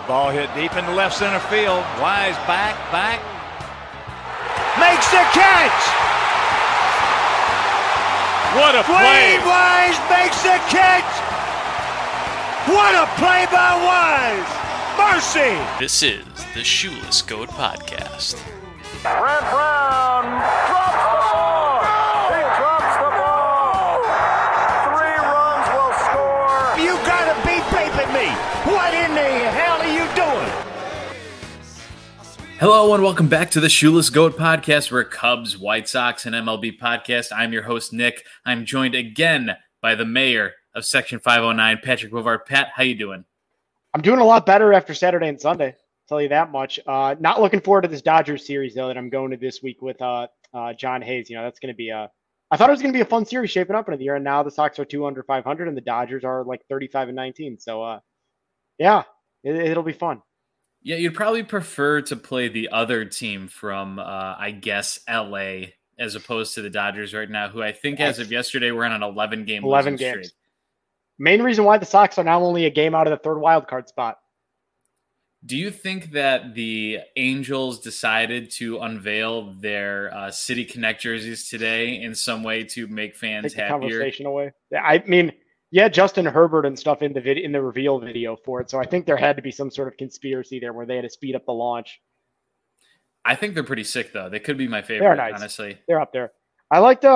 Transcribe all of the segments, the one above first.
Ball hit deep in the left center field. Wise back. Makes the catch! What a play! Dwayne Wise makes the catch! What a play by Wise! Mercy! This is the Shoeless Goat Podcast. Brett Brown drops the ball! He drops the ball! 3 runs will score! You gotta be vaping me! What in the hell are you doing? Hello and welcome back to the Shoeless Goat Podcast. We're Cubs, White Sox, and MLB podcast. I'm your host, Nick. I'm joined again by the mayor of Section 509, Patrick Bovard. Pat, how you doing? I'm doing a lot better after Saturday and Sunday. I'll tell you that much. Not looking forward to this Dodgers series, though, that I'm going to this week with John Hayes. You know, that's going to be I thought it was going to be a fun series shaping up into the year, and now the Sox are 2 under 500, and the Dodgers are like 35-19. So, it'll be fun. Yeah, you'd probably prefer to play the other team from, I guess, LA, as opposed to the Dodgers right now, who I think as of yesterday were on an 11-game losing streak. Main reason why the Sox are now only a game out of the third wild card spot. Do you think that the Angels decided to unveil their City Connect jerseys today in some way to make fans happier? Conversation away. I mean, yeah, Justin Herbert and stuff in the reveal video for it. So I think there had to be some sort of conspiracy there where they had to speed up the launch. I think they're pretty sick, though. They could be my favorite, They're nice. Honestly. They're up there. I liked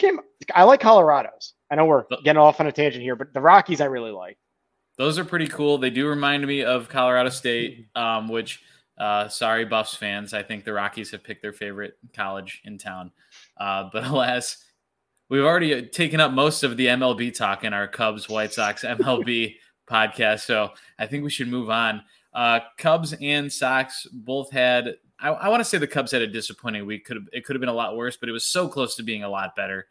I like Colorado's. I know we're getting off on a tangent here, but the Rockies I really like. Those are pretty cool. They do remind me of Colorado State, which, sorry, Buffs fans. I think the Rockies have picked their favorite college in town. But alas, we've already taken up most of the MLB talk in our Cubs, White Sox MLB podcast. So I think we should move on. Cubs and Sox both had, I want to say the Cubs had a disappointing week. It could have been a lot worse, but it was so close to being a lot better.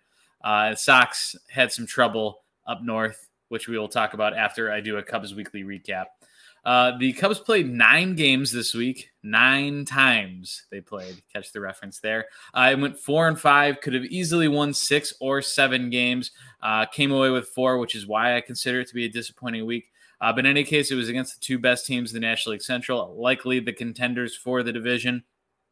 Sox had some trouble up north, which we will talk about after I do a Cubs weekly recap. The Cubs played 9 games this week. 9 times they played. Catch the reference there. It went 4-5. Could have easily won 6 or 7 games. Came away with 4, which is why I consider it to be a disappointing week. But in any case, it was against the 2 best teams in the National League Central, likely the contenders for the division.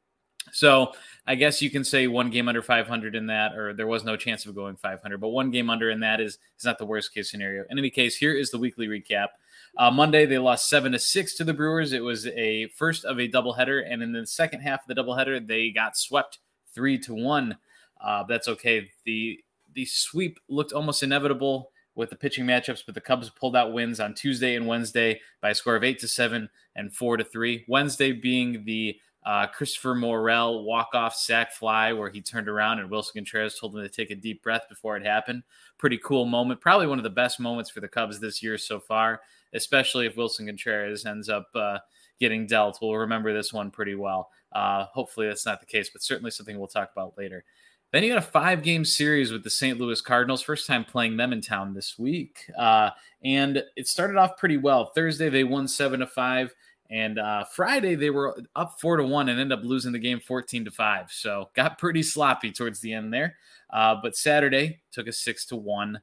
So I guess you can say 1 game under 500 in that, or there was no chance of going 500, but 1 game under in that is not the worst case scenario. In any case, here is the weekly recap. Monday, they lost 7-6 to the Brewers. It was a first of a doubleheader, and in the second half of the doubleheader, they got swept 3-1. That's okay. The sweep looked almost inevitable with the pitching matchups, but the Cubs pulled out wins on Tuesday and Wednesday by a score of 8-7 and 4-3. Wednesday being the Christopher Morel walk-off sac fly where he turned around and Wilson Contreras told him to take a deep breath before it happened. Pretty cool moment. Probably one of the best moments for the Cubs this year so far, especially if Wilson Contreras ends up getting dealt. We'll remember this one pretty well. Hopefully that's not the case, but certainly something we'll talk about later. Then you got a 5-game series with the St. Louis Cardinals, first time playing them in town this week. And it started off pretty well. Thursday, they won 7-5. And Friday, they were up 4-1 and ended up losing the game 14-5. So got pretty sloppy towards the end there. But Saturday took a 6-1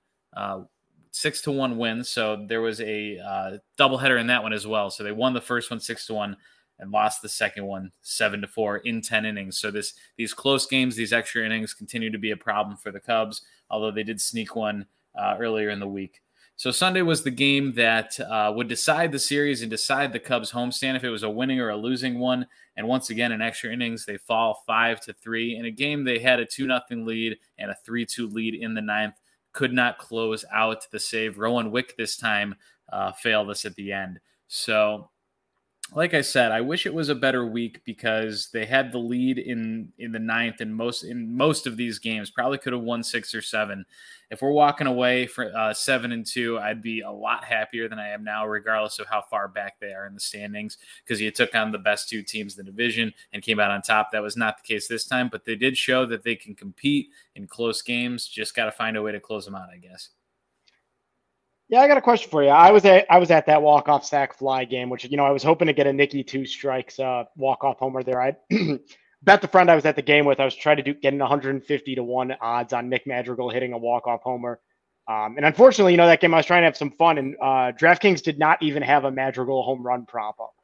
win. So there was a doubleheader in that one as well. So they won the first one 6-1 and lost the second one 7-4 in 10 innings. So these close games, these extra innings continue to be a problem for the Cubs, although they did sneak one earlier in the week. So Sunday was the game that would decide the series and decide the Cubs homestand if it was a winning or a losing one. And once again, in extra innings, they fall 5-3. In a game, they had a 2-0 lead and a 3-2 lead in the 9th. Could not close out the save. Rowan Wick this time failed us at the end. So, like I said, I wish it was a better week because they had the lead in the 9th in most of these games. Probably could have won 6 or 7. If we're walking away for 7-2, I'd be a lot happier than I am now, regardless of how far back they are in the standings, because you took on the best 2 teams in the division and came out on top. That was not the case this time, but they did show that they can compete in close games. Just got to find a way to close them out, I guess. Yeah, I got a question for you. I was at that walk-off sac fly game, which, I was hoping to get a Nicky 2 strikes walk-off homer there. I bet the friend I was at the game with, I was trying to get an 150-1 odds on Nick Madrigal hitting a walk-off homer. And unfortunately, that game I was trying to have some fun, and DraftKings did not even have a Madrigal home run prop up.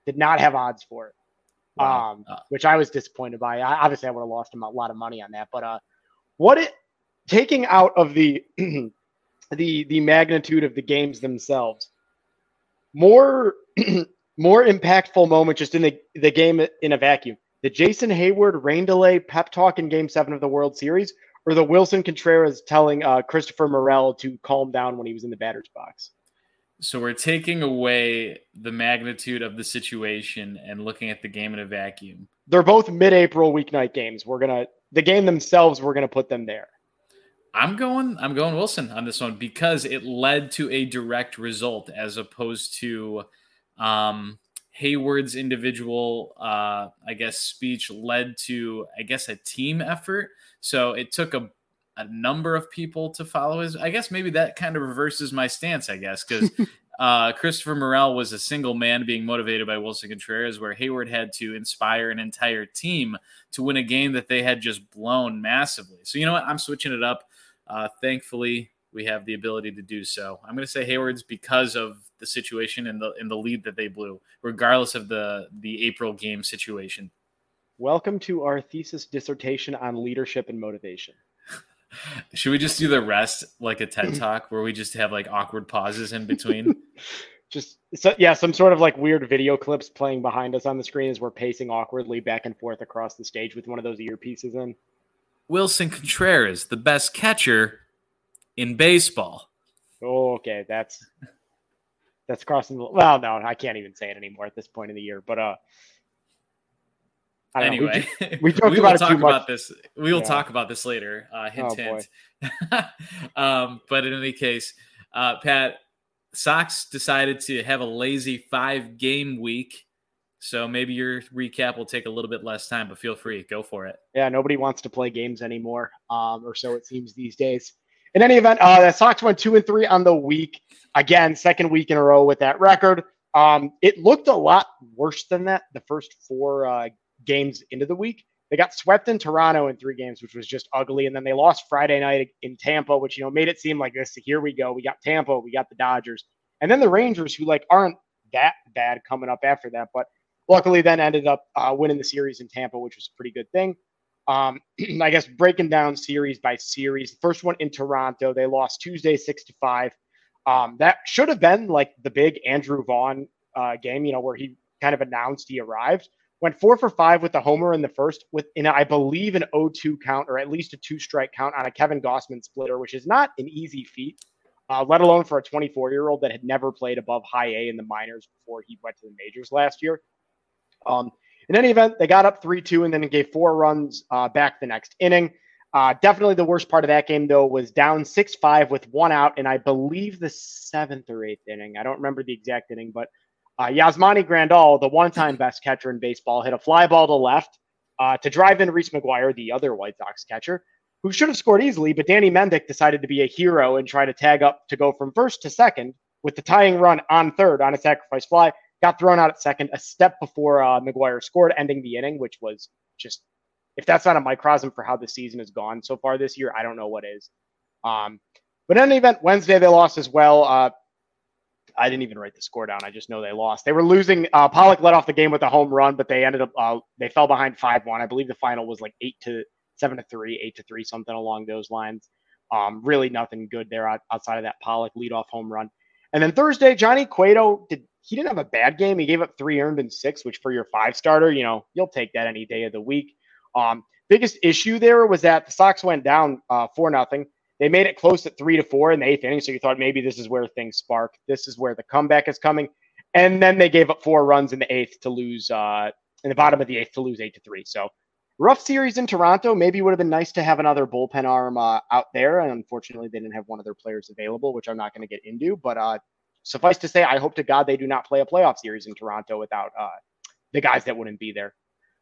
Did not have odds for it. Wow. Which I was disappointed by. Obviously, I would have lost him a lot of money on that. But taking out of the the magnitude of the games themselves, more impactful moment just in the game in a vacuum. The Jason Hayward rain delay pep talk in Game 7 of the World Series, or the Wilson Contreras telling Christopher Morel to calm down when he was in the batter's box? So we're taking away the magnitude of the situation and looking at the game in a vacuum. They're both mid-April weeknight games. The game themselves, we're gonna put them there. I'm going Wilson on this one because it led to a direct result as opposed to Hayward's individual, speech led to, a team effort. So it took a number of people to follow his. I guess maybe that kind of reverses my stance, because Christopher Morel was a single man being motivated by Wilson Contreras, where Hayward had to inspire an entire team to win a game that they had just blown massively. So you know what? I'm switching it up. Thankfully, we have the ability to do so. I'm going to say Hayward's because of the situation and the lead that they blew, regardless of the April game situation. Welcome to our thesis dissertation on leadership and motivation. Should we just do the rest like a TED Talk where we just have like awkward pauses in between? Some sort of like weird video clips playing behind us on the screen as we're pacing awkwardly back and forth across the stage with one of those earpieces in. Wilson Contreras, the best catcher in baseball. Oh, okay, that's crossing the. Well, no, I can't even say it anymore at this point in the year. But anyway, we talked about it too much. About this. We will talk about this later. Hint. But in any case, Pat, Sox decided to have a lazy 5-game week. So maybe your recap will take a little bit less time, but feel free. Go for it. Yeah, nobody wants to play games anymore, or so it seems these days. In any event, the Sox went 2-3 on the week. Again, second week in a row with that record. It looked a lot worse than that the first 4 games into the week. They got swept in Toronto in 3 games, which was just ugly. And then they lost Friday night in Tampa, which, made it seem like this. Here we go. We got Tampa. We got the Dodgers. And then the Rangers, who aren't that bad coming up after that. But luckily then ended up winning the series in Tampa, which was a pretty good thing. I guess breaking down series by series. The first one in Toronto, they lost Tuesday 6-5. That should have been like the big Andrew Vaughn game, where he kind of announced he arrived. Went 4 for 5 with the homer in the first, I believe, an 0-2 count, or at least a 2-strike count on a Kevin Gausman splitter, which is not an easy feat, let alone for a 24-year-old that had never played above high A in the minors before he went to the majors last year. In any event, they got up 3-2 and then gave 4 runs back the next inning. Definitely the worst part of that game, though, was down 6-5 with 1 out, and I believe the 7th or 8th inning. I don't remember the exact inning, but Yasmani Grandal, the one-time best catcher in baseball, hit a fly ball to left to drive in Reese McGuire, the other White Sox catcher, who should have scored easily, but Danny Mendick decided to be a hero and try to tag up to go from first to second with the tying run on third on a sacrifice fly. Got thrown out at second, a step before McGuire scored, ending the inning, which was just, if that's not a microcosm for how the season has gone so far this year, I don't know what is. But in any event, Wednesday they lost as well. I didn't even write the score down. I just know they lost. They were losing. Pollock led off the game with a home run, but they ended up, they fell behind 5-1. I believe the final was like 7-3, 8-3, something along those lines. Really nothing good there outside of that Pollock leadoff home run. And then Thursday, Johnny Cueto he didn't have a bad game. He gave up 3 earned and 6, which for your 5-starter, you'll take that any day of the week. Biggest issue there was that the Sox went down 4-0. They made it close at 3-4 in the 8th inning. So you thought maybe this is where things spark. This is where the comeback is coming. And then they gave up 4 runs in the 8th to lose in the bottom of the 8th to lose 8-3. So rough series in Toronto. Maybe would have been nice to have another bullpen arm out there. And unfortunately, they didn't have one of their players available, which I'm not going to get into. But suffice to say, I hope to God they do not play a playoff series in Toronto without the guys that wouldn't be there.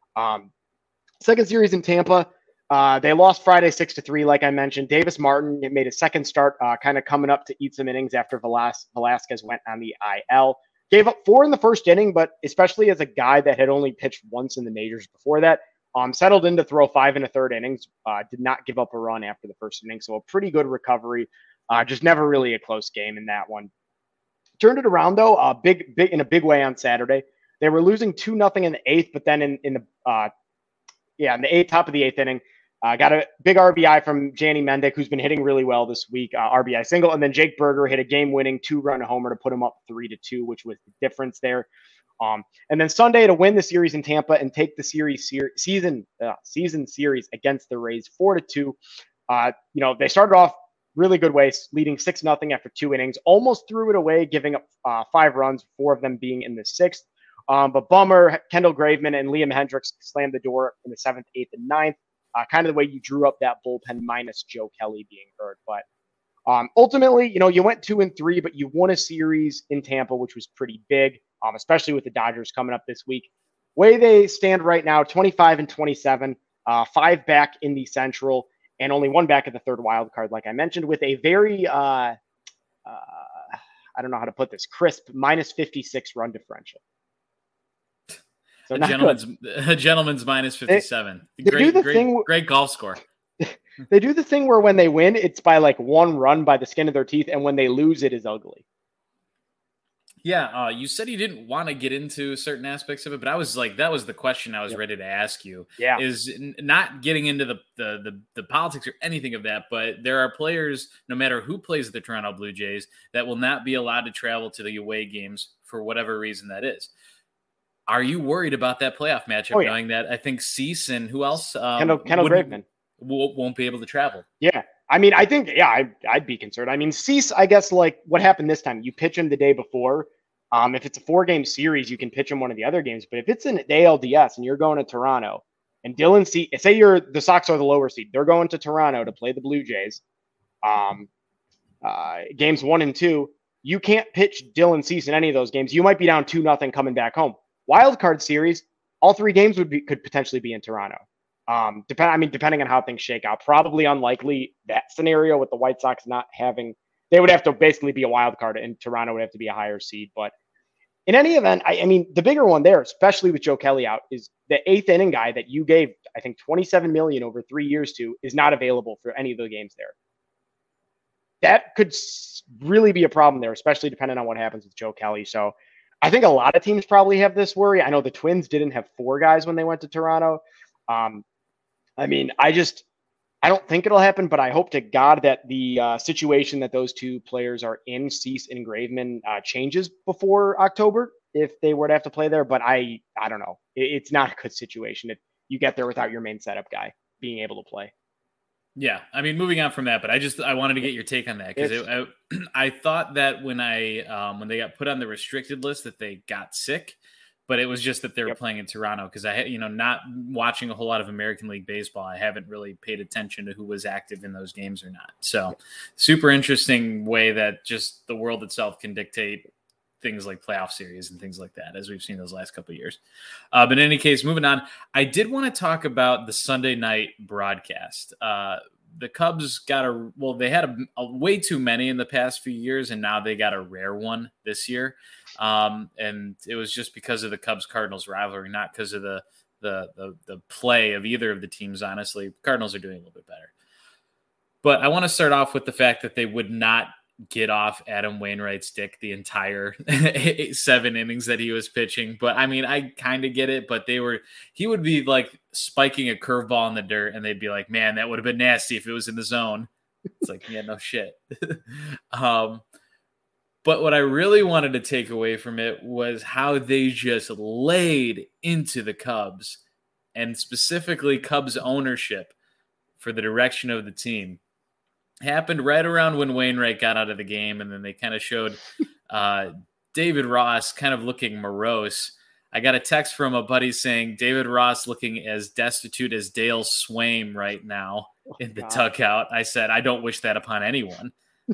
Second series in Tampa, they lost Friday 6-3, like I mentioned. Davis Martin made a second start, kind of coming up to eat some innings after Velasquez went on the IL. Gave up 4 in the first inning, but especially as a guy that had only pitched once in the majors before that, settled in to throw 5 1/3 innings. Did not give up a run after the first inning, so a pretty good recovery. Just never really a close game in that one. Turned it around though, big in a big way on Saturday. They were losing 2-0 in the eighth, but then in the top of the eighth inning, got a big RBI from Janny Mendick, who's been hitting really well this week, RBI single, and then Jake Berger hit a game-winning 2-run homer to put him up 3-2, which was the difference there. And then Sunday to win the series in Tampa and take the season series against the Rays 4-2. They started off really good way, leading 6-0 after 2 innings, almost threw it away, giving up 5 runs, 4 of them being in the 6th. But Bummer, Kendall Graveman, and Liam Hendricks slammed the door in the 7th, 8th, and 9th. Kind of the way you drew up that bullpen minus Joe Kelly being hurt. But ultimately, you went 2-3, but you won a series in Tampa, which was pretty big, especially with the Dodgers coming up this week. Way they stand right now, 25-27, 5 back in the Central, and only 1 back at the third wild card, like I mentioned, with a very, I don't know how to put this, crisp minus 56 run differential. So a gentleman's minus 57. Great golf score. They do the thing where when they win, it's by like 1 run by the skin of their teeth, and when they lose, it is ugly. Yeah, you said you didn't want to get into certain aspects of it, but I was like, that was the question I was ready to ask you. Yeah, is not getting into the politics or anything of that, but there are players, no matter who plays the Toronto Blue Jays, that will not be allowed to travel to the away games for whatever reason that is. Are you worried about that playoff matchup, knowing that I think Cease and who else? Kendall Graveman won't be able to travel. Yeah. I mean, I think, I'd be concerned. I mean, Cease, I guess, like what happened this time, you pitch him the day before. If it's a 4-game series, you can pitch him one of the other games. But if it's an ALDS and you're going to Toronto and Dylan Cease, say the Sox are the lower seed, they're going to Toronto to play the Blue Jays. Games 1 and 2, you can't pitch Dylan Cease in any of those games. You might be down 2-0 coming back home. Wild card series, all 3 games could potentially be in Toronto. Depending on how things shake out, probably unlikely that scenario with the White Sox not having, they would have to basically be a wild card and Toronto would have to be a higher seed. But in any event, I mean, the bigger one there, especially with Joe Kelly out, is the 8th inning guy that you gave, I think, $27 million over 3 years to is not available for any of the games there. That could really be a problem there, especially depending on what happens with Joe Kelly. So I think a lot of teams probably have this worry. I know the Twins didn't have 4 guys when they went to Toronto. I mean, I don't think it'll happen, but I hope to God that the situation that those 2 players are in, Cease and Graveman, changes before October if they were to have to play there. But I don't know. It's not a good situation if you get there without your main setup guy being able to play. Yeah, I mean, moving on from that, but I wanted to get your take on that because I thought that when they got put on the restricted list that they got sick, but it was just that they were playing in Toronto because not watching a whole lot of American League baseball, I haven't really paid attention to who was active in those games or not. So super interesting way that just the world itself can dictate things like playoff series and things like that, as we've seen those last couple of years. But in any case, moving on, I did want to talk about the Sunday night broadcast. The Cubs they had a way too many in the past few years, and now they got a rare one this year. And it was just because of the Cubs-Cardinals rivalry, not because of the play of either of the teams, honestly. Cardinals are doing a little bit better. But I want to start off with the fact that they would not get off Adam Wainwright's dick the entire 7 innings that he was pitching. But I mean, I kind of get it, but he would be like spiking a curveball in the dirt and they'd be like, man, that would have been nasty if it was in the zone. It's like, yeah, no shit. But what I really wanted to take away from it was how they just laid into the Cubs and specifically Cubs ownership for the direction of the team. Happened right around when Wainwright got out of the game, and then they kind of showed David Ross kind of looking morose. I got a text from a buddy saying David Ross looking as destitute as Dale Swaim right now in the dugout. I said, I don't wish that upon anyone.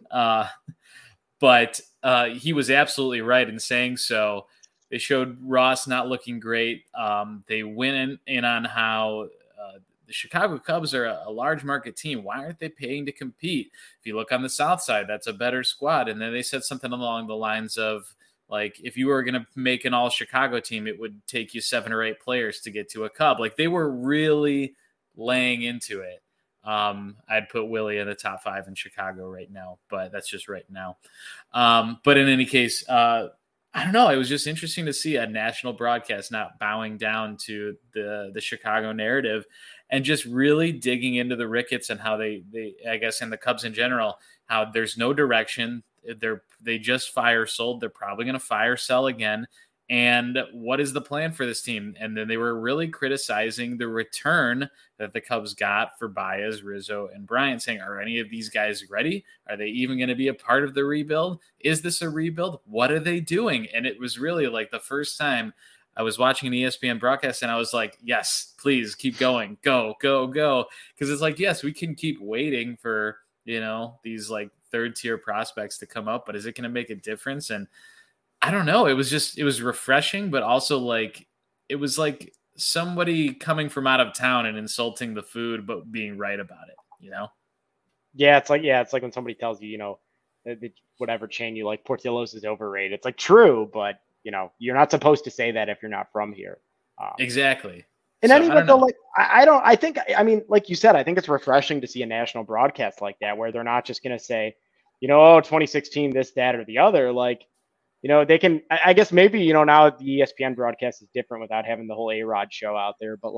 But he was absolutely right in saying so. They showed Ross not looking great. They went in on how the Chicago Cubs are a large market team. Why aren't they paying to compete? If you look on the South side, that's a better squad. And then they said something along the lines of, like, if you were going to make an all Chicago team, it would take you 7 or 8 players to get to a Cub. Like, they were really laying into it. I'd put Willie in the top 5 in Chicago right now, but that's just right now. But in any case, I don't know. It was just interesting to see a national broadcast not bowing down to the Chicago narrative and just really digging into the Ricketts and how they I guess, and the Cubs in general, how there's no direction. They just fire sold. They're probably going to fire sell again. And what is the plan for this team? And then they were really criticizing the return that the Cubs got for Baez, Rizzo, and Bryant, saying, are any of these guys ready? Are they even going to be a part of the rebuild? Is this a rebuild? What are they doing? And it was really like the first time I was watching an ESPN broadcast and I was like, yes, please keep going. Go, go, go. Because it's like, yes, we can keep waiting for, these like third tier prospects to come up, but is it going to make a difference? And I don't know. It was refreshing, but also like, it was like somebody coming from out of town and insulting the food, but being right about it, Yeah. It's like when somebody tells you, whatever chain you like, Portillo's is overrated. It's like true, but you're not supposed to say that if you're not from here. Exactly. And anyway, though, like, I mean, like you said, I think it's refreshing to see a national broadcast like that, where they're not just going to say, 2016, this, that, or the other. Like, they can, I guess maybe, now the ESPN broadcast is different without having the whole A-Rod show out there, but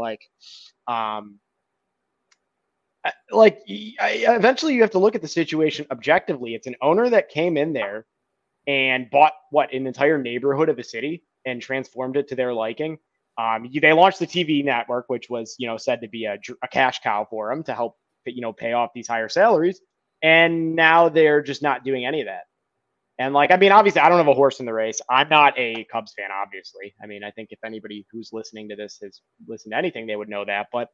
eventually you have to look at the situation objectively. It's an owner that came in there and bought an entire neighborhood of a city and transformed it to their liking. They launched the TV network, which was, said to be a cash cow for them to help, pay off these higher salaries. And now they're just not doing any of that. And obviously I don't have a horse in the race. I'm not a Cubs fan, obviously. I mean, I think if anybody who's listening to this has listened to anything, they would know that. But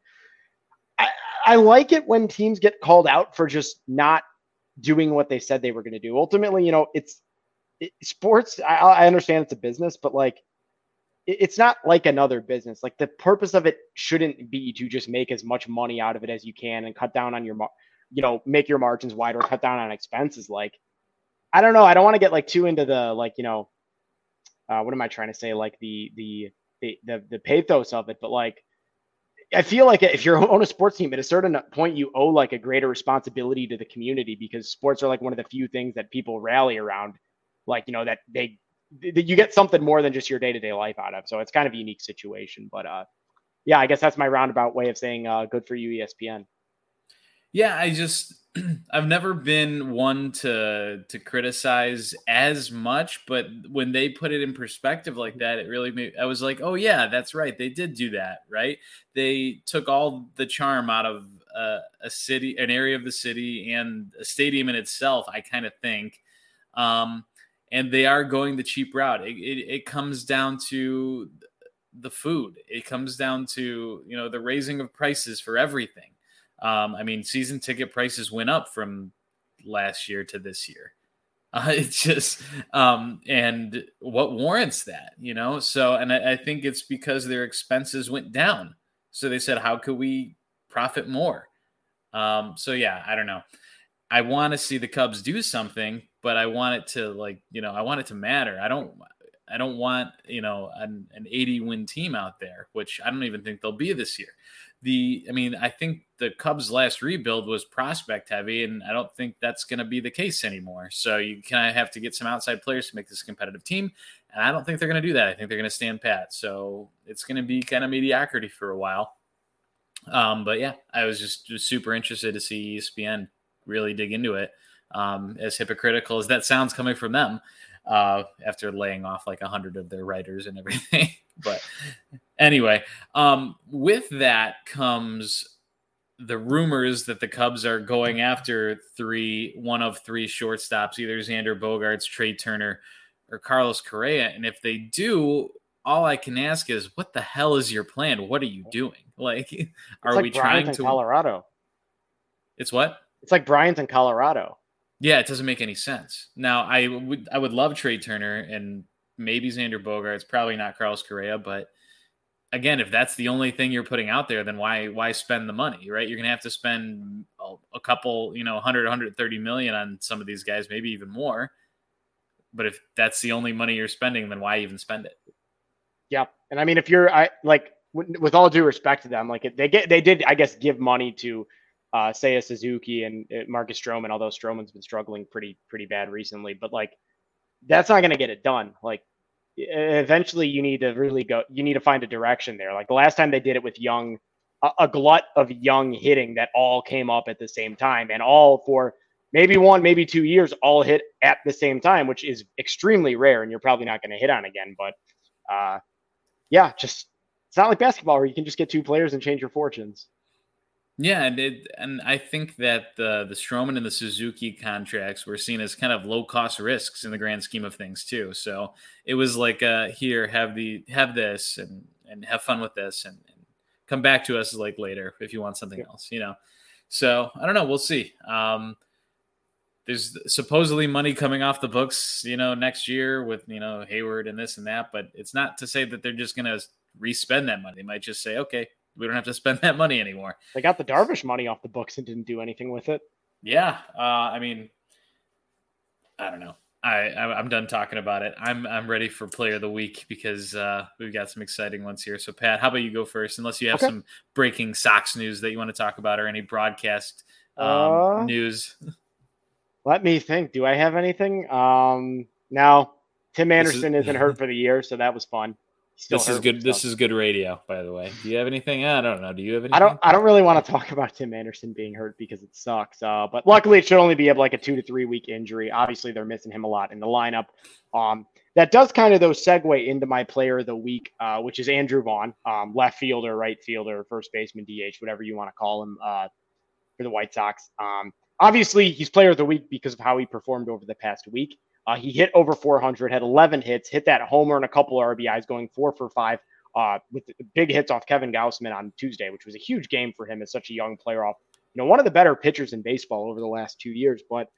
I like it when teams get called out for just not doing what they said they were going to do. Ultimately, it's sports. I understand it's a business, but it's not like another business. Like, the purpose of it shouldn't be to just make as much money out of it as you can and cut down on your, make your margins wider, cut down on expenses. Like, I don't know. I don't want to get too into the what am I trying to say? Like the pathos of it, but I feel like if you own a sports team, at a certain point, you owe a greater responsibility to the community, because sports are one of the few things that people rally around. That you get something more than just your day-to-day life out of. So it's kind of a unique situation, but yeah, I guess that's my roundabout way of saying good for you, ESPN. Yeah, I've never been one to criticize as much, but when they put it in perspective like that, it really made, I was like, oh yeah, that's right. They did do that, right? They took all the charm out of a city, an area of the city, and a stadium in itself, I kind of think. And they are going the cheap route. It comes down to the food. It comes down to, the raising of prices for everything. I mean, season ticket prices went up from last year to this year. It's just, and what warrants that, So, and I think it's because their expenses went down. So they said, how could we profit more? So yeah, I don't know. I want to see the Cubs do something, but I want it to I want it to matter. I don't want, an 80-win team out there, which I don't even think they'll be this year. I think the Cubs' last rebuild was prospect heavy, and I don't think that's going to be the case anymore. So you kind of have to get some outside players to make this a competitive team, and I don't think they're going to do that. I think they're going to stand pat. So it's going to be kind of mediocrity for a while. But yeah, I was just super interested to see ESPN really dig into it. As hypocritical as that sounds coming from them, after laying off 100 of their writers and everything. But anyway, with that comes the rumors that the Cubs are going after one of three shortstops, either Xander Bogaerts, Trey Turner, or Carlos Correa. And if they do, all I can ask is, what the hell is your plan? What are you doing? Are we trying to Colorado? It's what? It's like Bryant in Colorado. Yeah, it doesn't make any sense. Now, I would love Trey Turner and maybe Xander Bogaerts, probably not Carlos Correa, but again, if that's the only thing you're putting out there, then why spend the money, right? You're going to have to spend a couple, 100, 130 million on some of these guys, maybe even more. But if that's the only money you're spending, then why even spend it? Yeah. And I mean, if you're with all due respect to them, they did, I guess, give money to Seiya Suzuki and Marcus Stroman, although Stroman's been struggling pretty bad recently, but that's not going to get it done. eventually you need to find a direction there. Like the last time they did it with a glut of young hitting that all came up at the same time, and all for maybe 1, maybe 2 years, all hit at the same time, which is extremely rare, and you're probably not going to hit on again. But it's not like basketball where you can just get 2 players and change your fortunes. Yeah, and I think that the Stroman and the Suzuki contracts were seen as kind of low cost risks in the grand scheme of things too. So it was like, here, have this and have fun with this, and come back to us like later if you want something else, So I don't know, we'll see. There's supposedly money coming off the books, next year with Hayward and this and that, but it's not to say that they're just going to re-spend that money. They might just say, okay, we don't have to spend that money anymore. They got the Darvish money off the books and didn't do anything with it. Yeah. I don't know. I'm done talking about it. I'm ready for player of the week because we've got some exciting ones here. So Pat, how about you go first, unless you have some breaking Sox news that you want to talk about or any broadcast news. Let me think. Do I have anything? Now Tim Anderson isn't hurt for the year, so that was fun. This is good. This is good radio, by the way. Do you have anything? I don't know. Do you have anything? I don't really want to talk about Tim Anderson being hurt because it sucks. But luckily, it should only be like a 2 to 3 week injury. Obviously, they're missing him a lot in the lineup. That does kind of segue into my player of the week, which is Andrew Vaughn, left fielder, right fielder, first baseman, DH, whatever you want to call him, for the White Sox. Obviously, he's player of the week because of how he performed over the past week. He hit over 400, had 11 hits, hit that homer and a couple of RBIs, going 4 for 5 with big hits off Kevin Gausman on Tuesday, which was a huge game for him as such a young player off, one of the better pitchers in baseball over the last 2 years. But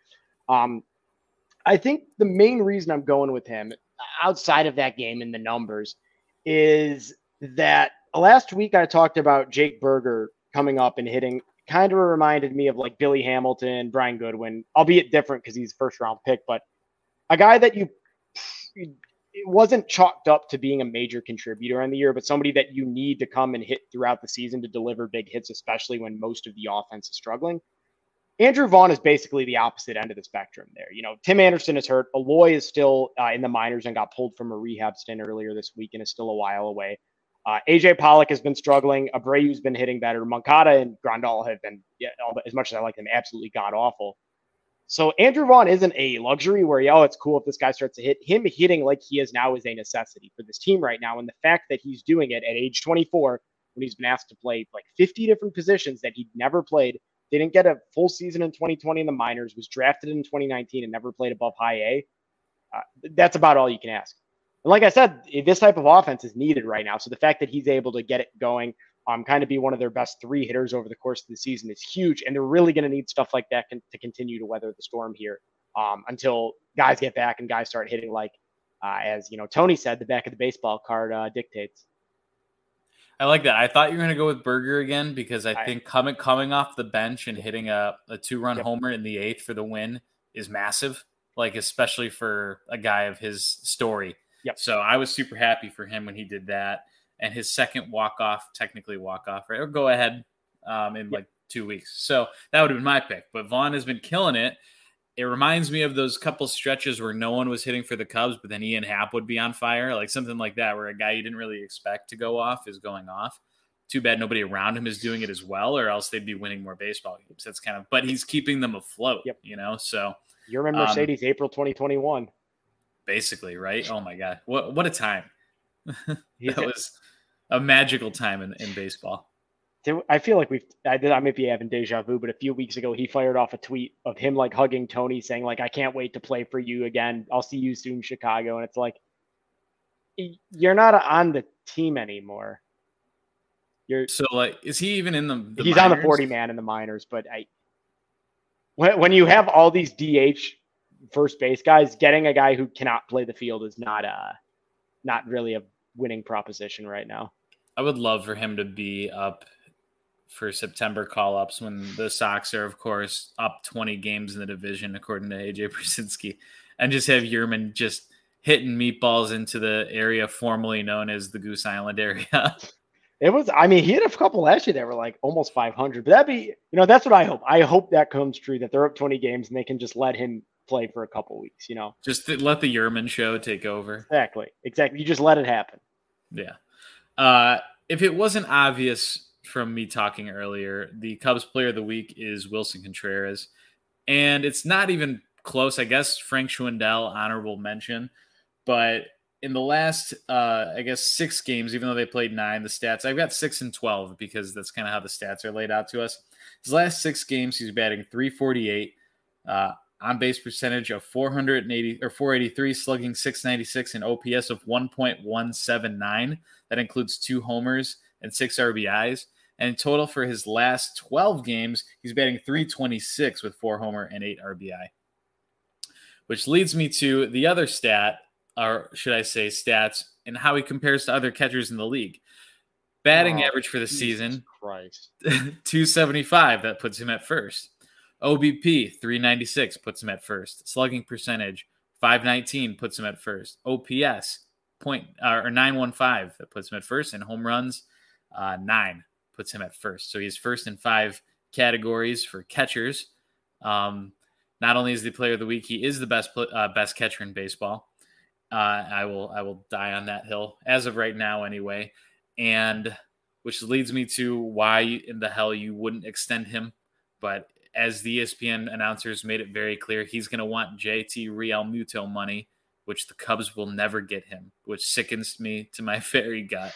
I think the main reason I'm going with him outside of that game and the numbers is that last week I talked about Jake Burger coming up and hitting. Kind of reminded me of like Billy Hamilton, Brian Goodwin, albeit different because he's a first round pick, but a guy that it wasn't chalked up to being a major contributor in the year, but somebody that you need to come and hit throughout the season to deliver big hits, especially when most of the offense is struggling. Andrew Vaughn is basically the opposite end of the spectrum there. Tim Anderson is hurt. Eloy is still in the minors and got pulled from a rehab stint earlier this week and is still a while away. AJ Pollock has been struggling. Abreu's been hitting better. Moncada and Grandal have been, as much as I like them, absolutely god-awful. So Andrew Vaughn isn't a luxury where, it's cool if this guy starts to hit. Him hitting like he is now is a necessity for this team right now. And the fact that he's doing it at age 24, when he's been asked to play like 50 different positions that he'd never played, didn't get a full season in 2020 in the minors, was drafted in 2019 and never played above high A. That's about all you can ask. And like I said, this type of offense is needed right now. So the fact that he's able to get it going, kind of be one of their best 3 hitters over the course of the season is huge. And they're really going to need stuff like that to continue to weather the storm here until guys get back and guys start hitting like, as Tony said, the back of the baseball card dictates. I like that. I thought you were going to go with Berger again because I think coming off the bench and hitting a 2-run homer in the 8th for the win is massive, like especially for a guy of his story. Yep. So I was super happy for him when he did that. And his second technically walk-off, right? Or go ahead in like 2 weeks. So that would have been my pick. But Vaughn has been killing it. It reminds me of those couple stretches where no one was hitting for the Cubs, but then Ian Happ would be on fire. Like something like that, where a guy you didn't really expect to go off is going off. Too bad nobody around him is doing it as well, or else they'd be winning more baseball games. That's but he's keeping them afloat, So you're in Mercedes, April 2021. Basically, right? Oh my God. What a time. That was a magical time in baseball. I feel like I might be having deja vu, but a few weeks ago, he fired off a tweet of him like hugging Tony saying like, I can't wait to play for you again. I'll see you soon, Chicago. And it's like, you're not on the team anymore. So like, is he even in the he's minors? On the 40 man in the minors, but when you have all these DH first base guys, getting a guy who cannot play the field is not really a winning proposition right now. I would love for him to be up for September call-ups when the Sox are, of course, up 20 games in the division, according to AJ Brzezinski, and just have Yerman just hitting meatballs into the area formerly known as the Goose Island area. He had a couple last year that were like almost 500, but that'd be, that's what I hope. I hope that comes true, that they're up 20 games and they can just let him play for a couple weeks, Just to let the Yerman show take over. Exactly. You just let it happen. Yeah. If it wasn't obvious from me talking earlier, the Cubs player of the week is Wilson Contreras. And it's not even close. I guess Frank Schwindel, honorable mention. But in the last, 6 games, even though they played 9, the stats, I've got 6 and 12 because that's kind of how the stats are laid out to us. His last 6 games, he's batting .348, on base percentage of 483, slugging .696, and OPS of 1.179. That includes 2 homers and 6 RBIs. And in total for his last 12 games, he's batting .326 with 4 homer and 8 RBI. Which leads me to the other stat, or should I say stats, and how he compares to other catchers in the league. Batting average for the season, 275. That puts him at first. OBP, 396, puts him at first. Slugging percentage, 519, puts him at first. OPS, 915, that puts him at first. And home runs, 9, puts him at first. So he's first in 5 categories for catchers. Not only is the player of the week, he is the best catcher in baseball. I will die on that hill as of right now anyway. And which leads me to why in the hell you wouldn't extend him. But as the ESPN announcers made it very clear, he's going to want JT Realmuto money, which the Cubs will never get him, which sickens me to my very gut.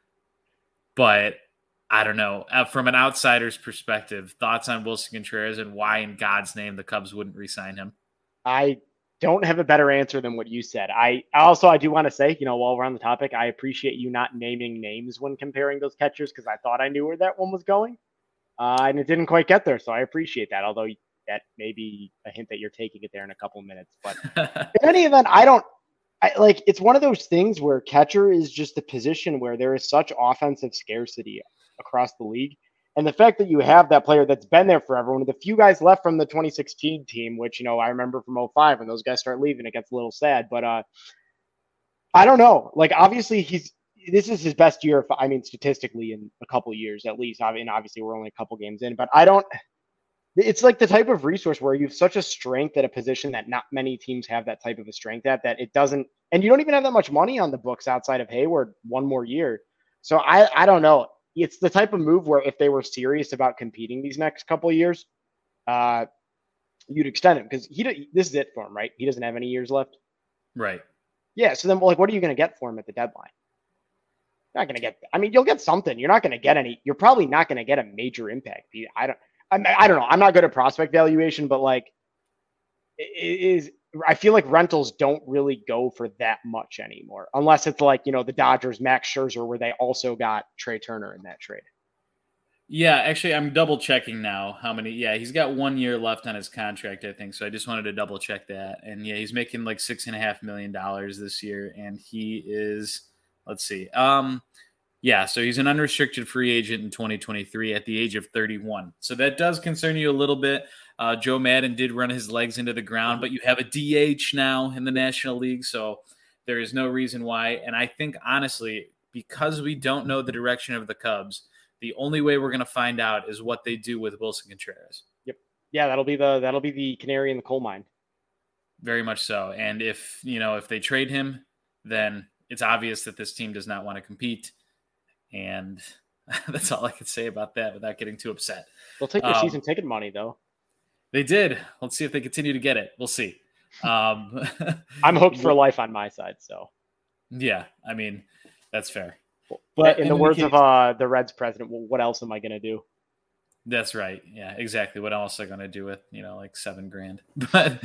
But I don't know. From an outsider's perspective, thoughts on Wilson Contreras and why in God's name the Cubs wouldn't re-sign him? I don't have a better answer than what you said. I do want to say, while we're on the topic, I appreciate you not naming names when comparing those catchers because I thought I knew where that one was going. And it didn't quite get there, so I appreciate that, although that may be a hint that you're taking it there in a couple of minutes. But in any event, it's one of those things where catcher is just a position where there is such offensive scarcity across the league. And the fact that you have that player that's been there forever, one of the few guys left from the 2016 team, which, I remember from 05 when those guys start leaving, it gets a little sad. But I don't know. Obviously, this is his best year, statistically in a couple of years at least. Obviously, we're only a couple games in. But it's like the type of resource where you have such a strength at a position that not many teams have that type of a strength at, that it doesn't – and you don't even have that much money on the books outside of Hayward one more year. So I don't know. It's the type of move where if they were serious about competing these next couple of years, you'd extend him because this is it for him, right? He doesn't have any years left. Right. Yeah. So then, what are you going to get for him at the deadline? You're not going to get. You'll get something. You're not going to get any. You're probably not going to get a major impact. I don't know. I'm not good at prospect valuation, but I feel like rentals don't really go for that much anymore, unless it's the Dodgers, Max Scherzer, where they also got Trey Turner in that trade. Yeah, actually, I'm double checking now how many. Yeah, he's got 1 year left on his contract, I think. So I just wanted to double check that. And yeah, he's making $6.5 million this year, and he is. Let's see. Yeah, so he's an unrestricted free agent in 2023 at the age of 31. So that does concern you a little bit. Joe Madden did run his legs into the ground, but you have a DH now in the National League, so there is no reason why. And I think, honestly, because we don't know the direction of the Cubs, the only way we're going to find out is what they do with Wilson Contreras. Yep. Yeah, that'll be the canary in the coal mine. Very much so. And if they trade him, then it's obvious that this team does not want to compete. And that's all I can say about that without getting too upset. They'll take your season ticket money, though. They did. Let's see if they continue to get it. We'll see. I'm hooked for life on my side, so. Yeah, that's fair. But in the words of the Reds president, well, what else am I going to do? That's right. Yeah, exactly. What else are they going to do with, $7,000? But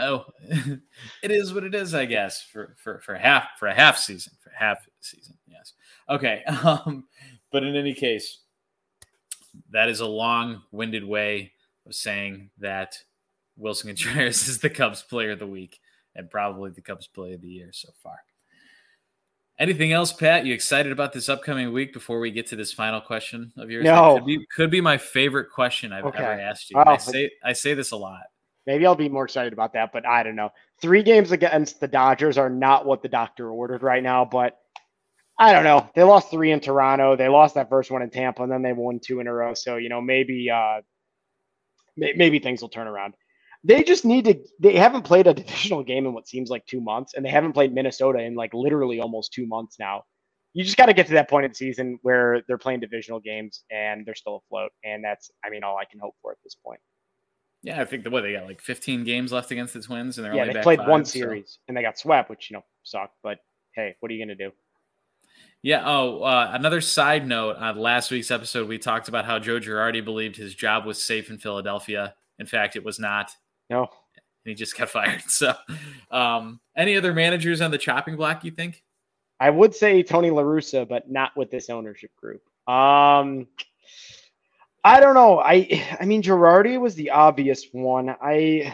it is what it is, I guess, for a half season. Yes. Okay. But in any case, that is a long-winded way of saying that Wilson Contreras is the Cubs player of the week and probably the Cubs player of the year so far. Anything else, Pat? You excited about this upcoming week before we get to this final question of yours? No. Could be my favorite question I've ever asked you. Oh, I say this a lot. Maybe I'll be more excited about that, but I don't know. 3 games against the Dodgers are not what the doctor ordered right now, but I don't know. They lost 3 in Toronto. They lost that first one in Tampa, and then they won 2 in a row. So, maybe things will turn around. They just need to. They haven't played a divisional game in what seems like 2 months, and they haven't played Minnesota in like literally almost 2 months now. You just got to get to that point in the season where they're playing divisional games and they're still afloat, and that's, I mean, all I can hope for at this point. Yeah, I think they got like 15 games left against the Twins, and they're Yeah, only they back played 5, one series and they got swept, which sucked. But hey, what are you gonna do? Yeah. Oh, another side note on last week's episode, we talked about how Joe Girardi believed his job was safe in Philadelphia. In fact, it was not. No. And he just got fired. So, any other managers on the chopping block, you think? I would say Tony La Russa, but not with this ownership group. I don't know. I mean, Girardi was the obvious one. I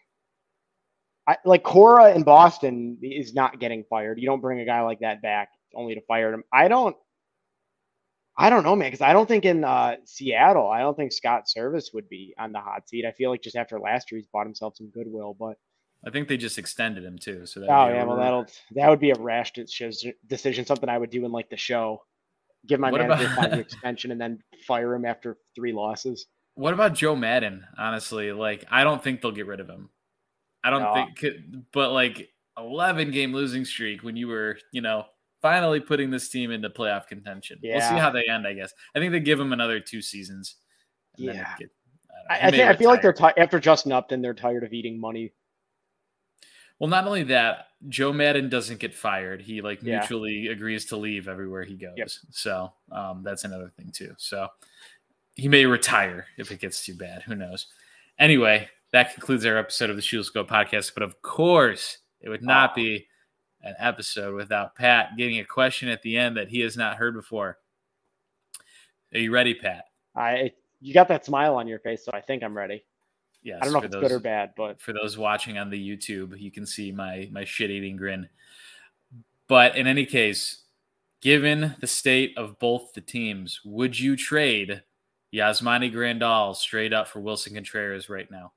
like Cora in Boston is not getting fired. You don't bring a guy like that back only to fire him. I don't know, man, because I don't think in Seattle, I don't think Scott Service would be on the hot seat. I feel like just after last year, he's bought himself some goodwill, but I think they just extended him too. So that would be a rash decision, something I would do in like the show. Give my manager a 5-year extension and then fire him after 3 losses. What about Joe Madden? Honestly, like I don't think they'll get rid of him. I don't think, but like 11-game losing streak when you were, finally putting this team into playoff contention. Yeah. We'll see how they end, I guess. I think they give him another 2 seasons. Yeah. I feel like they're after Justin Upton, they're tired of eating money. Well, not only that, Joe Madden doesn't get fired. He mutually agrees to leave everywhere he goes. Yep. So that's another thing too. So he may retire if it gets too bad. Who knows? Anyway, that concludes our episode of the Shoeless Go podcast. But of course, it would not be an episode without Pat getting a question at the end that he has not heard before. Are you ready, Pat? You got that smile on your face, so I think I'm ready. Yes, I don't know if it's good or bad, but for those watching on the YouTube, you can see my shit-eating grin. But in any case, given the state of both the teams, would you trade Yasmani Grandal straight up for Wilson Contreras right now?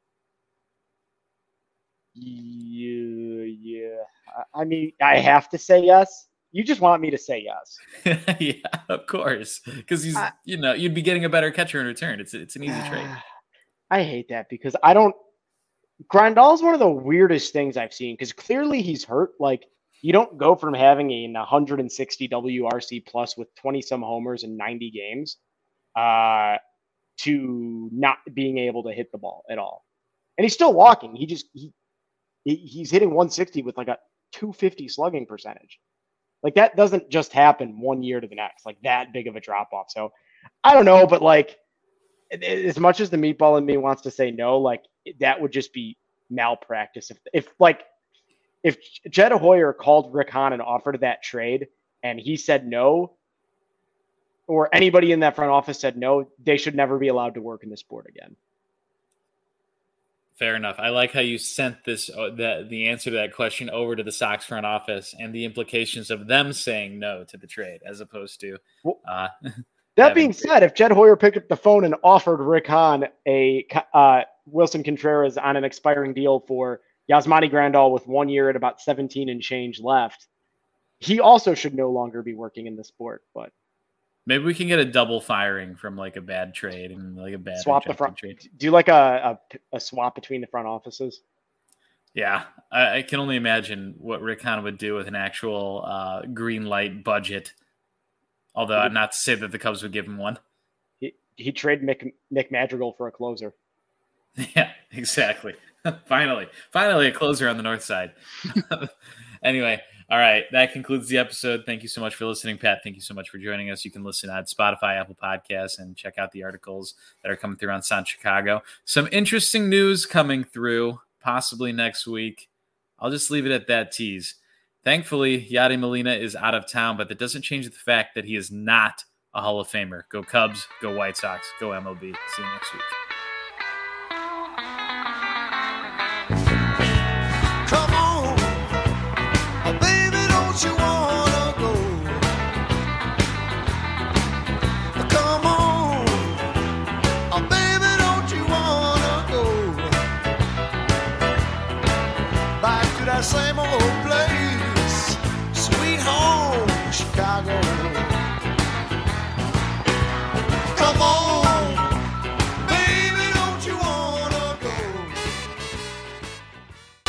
Yeah. I mean, I have to say yes. You just want me to say yes. Yeah, of course, because he's you'd be getting a better catcher in return. It's an easy trade. I hate that because Grandal is one of the weirdest things I've seen because clearly he's hurt. Like you don't go from having a 160 WRC plus with 20 some homers in 90 games to not being able to hit the ball at all. And he's still walking. He's hitting 160 with like a 250 slugging percentage. Like that doesn't just happen one year to the next, like that big of a drop off. So I don't know, but like as much as the meatball in me wants to say no, like that would just be malpractice. If Jed Hoyer called Rick Hahn and offered that trade and he said no, or anybody in that front office said no, they should never be allowed to work in the sport again. Fair enough. I like how you sent the answer to that question over to the Sox front office and the implications of them saying no to the trade, as opposed to. That being said, if Jed Hoyer picked up the phone and offered Rick Hahn a Wilson Contreras on an expiring deal for Yasmani Grandal with 1 year at about 17 and change left, he also should no longer be working in the sport. But maybe we can get a double firing from like a bad trade and like a bad swap the front trade. Do like a swap between the front offices. Yeah, I can only imagine what Rick Hahn would do with an actual green light budget. Although not to say that the Cubs would give him one. He'd trade Nick Madrigal for a closer. Yeah, exactly. Finally a closer on the north side. Anyway, all right. That concludes the episode. Thank you so much for listening, Pat. Thank you so much for joining us. You can listen at Spotify, Apple Podcasts, and check out the articles that are coming through on Sound Chicago. Some interesting news coming through possibly next week. I'll just leave it at that tease. Thankfully, Yadi Molina is out of town, but that doesn't change the fact that he is not a Hall of Famer. Go Cubs, go White Sox, go MLB. See you next week.